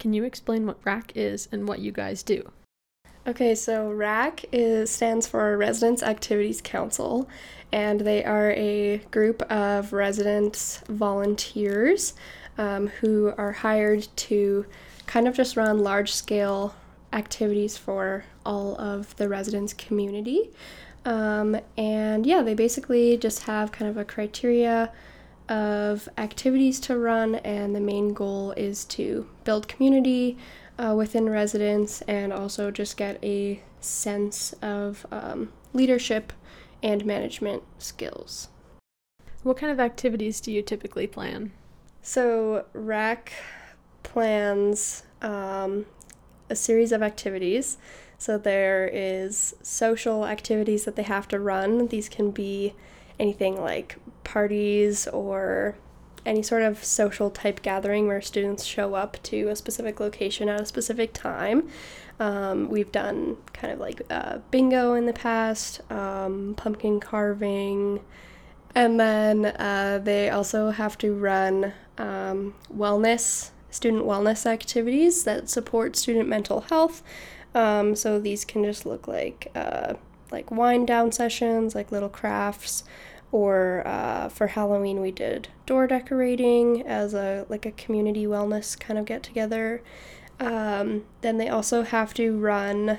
Can you explain what RAC is and what you guys do? Okay, so stands for Residence Activities Council, and they are a group of residents volunteers who are hired to kind of just run large-scale activities for all of the residents' community. And yeah, they basically just have kind of a criteria of activities to run, and the main goal is to build community within residents and also just get a sense of leadership and management skills. What kind of activities do you typically plan? So RAC plans a series of activities. So there is social activities that they have to run. These can be anything like parties or any sort of social type gathering where students show up to a specific location at a specific time. We've done kind of like bingo in the past, pumpkin carving, and then they also have to run student wellness activities that support student mental health. So these can just look like wind down sessions, like little crafts, or for Halloween we did door decorating as a community wellness kind of get together. Then they also have to run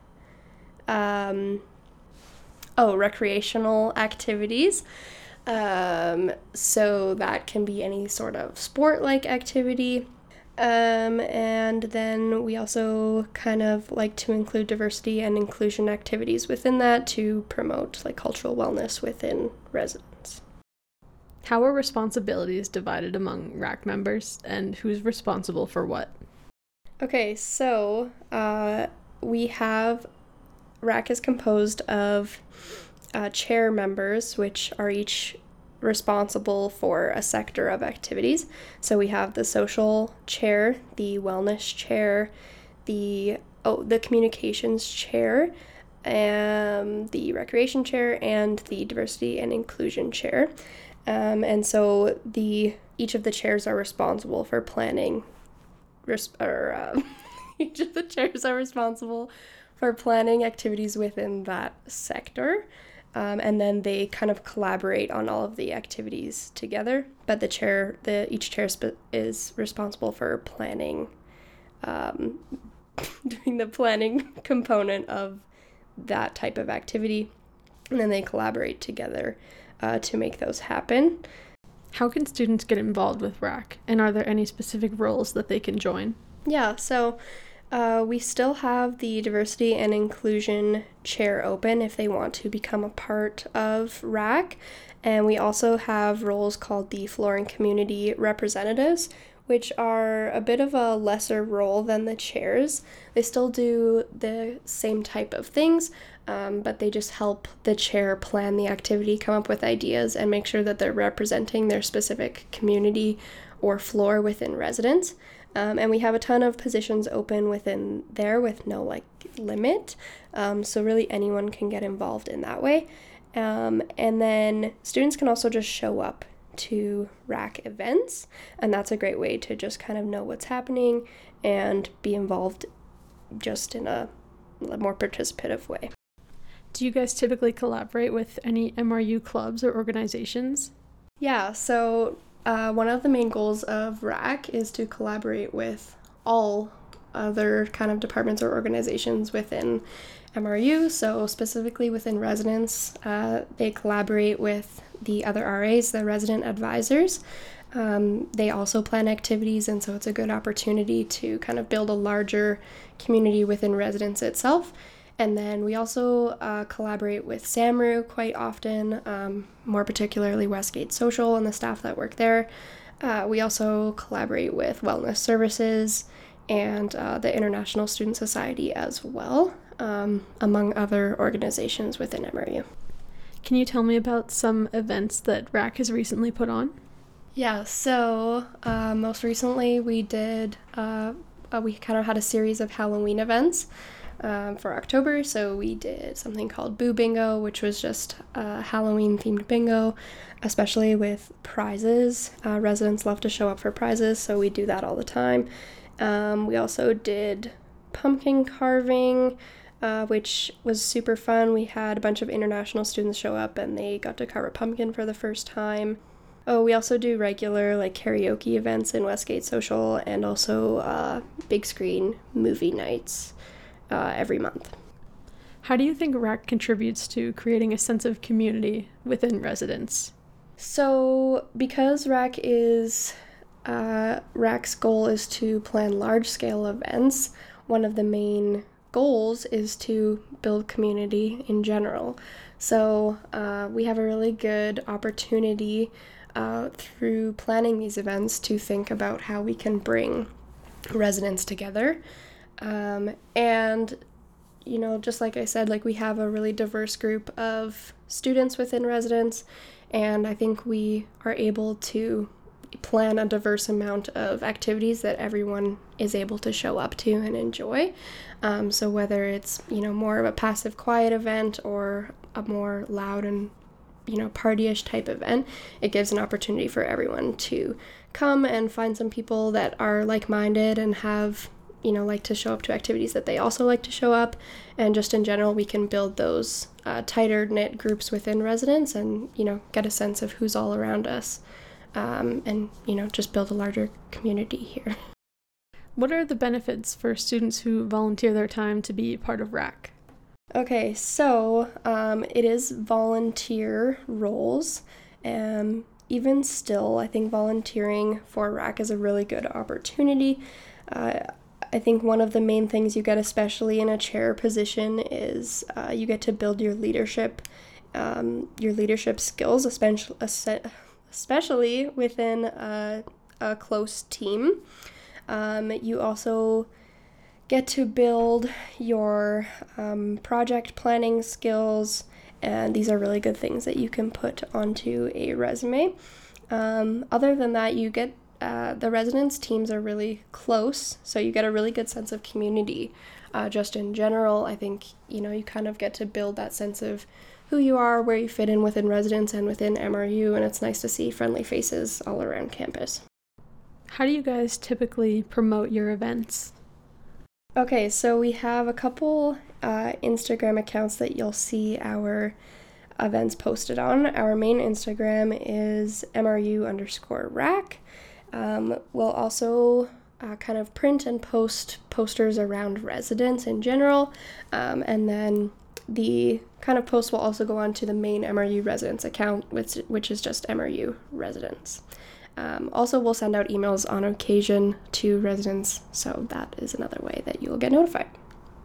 recreational activities. So that can be any sort of sport-like activity. And then we also kind of like to include diversity and inclusion activities within that to promote cultural wellness within residents. How are responsibilities divided among RAC members, and who's responsible for what? Okay, so RAC is composed of chair members, which are each responsible for a sector of activities. So we have the social chair, the wellness chair, the communications chair, the recreation chair, and the diversity and inclusion chair. And so each of the chairs are responsible for planning, each of the chairs are responsible for planning activities within that sector. And then they kind of collaborate on all of the activities together. But each chair is responsible for planning, doing the planning component of that type of activity. And then they collaborate together to make those happen. How can students get involved with RAC, and are there any specific roles that they can join? Yeah, so we still have the diversity and inclusion chair open if they want to become a part of RAC. And we also have roles called the floor and community representatives, which are a bit of a lesser role than the chairs. They still do the same type of things, but they just help the chair plan the activity, come up with ideas, and make sure that they're representing their specific community or floor within residents. And we have a ton of positions open within there with no limit. So really anyone can get involved in that way. And then students can also just show up to RAC events. And that's a great way to just kind of know what's happening and be involved just in a more participative way. Do you guys typically collaborate with any MRU clubs or organizations? Yeah, so one of the main goals of RAC is to collaborate with all other kind of departments or organizations within MRU. So specifically within residents, they collaborate with the other RAs, the resident advisors. They also plan activities, and so it's a good opportunity to kind of build a larger community within residents itself. And then we also collaborate with SAMRU quite often, more particularly Westgate Social and the staff that work there. We also collaborate with Wellness Services and the International Student Society as well, among other organizations within MRU. Can you tell me about some events that RAC has recently put on? Yeah, so most recently we kind of had a series of Halloween events for October. So we did something called Boo Bingo, which was just a Halloween-themed bingo, especially with prizes. Residents love to show up for prizes, so we do that all the time. We also did pumpkin carving, which was super fun. We had a bunch of international students show up and they got to carve a pumpkin for the first time. Oh, we also do regular like karaoke events in Westgate Social and also big screen movie nights every month. How do you think RAC contributes to creating a sense of community within residents? So, because RAC's goal is to plan large-scale events, one of the main goals is to build community in general. So, we have a really good opportunity through planning these events to think about how we can bring residents together. And just like I said, like we have a really diverse group of students within residence, and I think we are able to plan a diverse amount of activities that everyone is able to show up to and enjoy. So whether it's, more of a passive quiet event or a more loud and, partyish type event, it gives an opportunity for everyone to come and find some people that are like-minded and have like to show up to activities that they also like to show up. And just in general, we can build those tighter knit groups within residents and, get a sense of who's all around us and, just build a larger community here. What are the benefits for students who volunteer their time to be part of RAC? Okay, so it is volunteer roles. Even still, I think volunteering for RAC is a really good opportunity. I think one of the main things you get, especially in a chair position, is you get to build your leadership skills, especially within a close team. You also get to build your project planning skills, and these are really good things that you can put onto a resume. Other than that, you get the residence teams are really close, so you get a really good sense of community. Just in general, I think, you kind of get to build that sense of who you are, where you fit in within residence and within MRU, and it's nice to see friendly faces all around campus. How do you guys typically promote your events? Okay, so we have a couple Instagram accounts that you'll see our events posted on. Our main Instagram is MRU_RAC. We'll also kind of print and post posters around residents in general, and then the kind of post will also go on to the main MRU residence account, which is just MRU residents. Also, we'll send out emails on occasion to residents, so that is another way that you will get notified.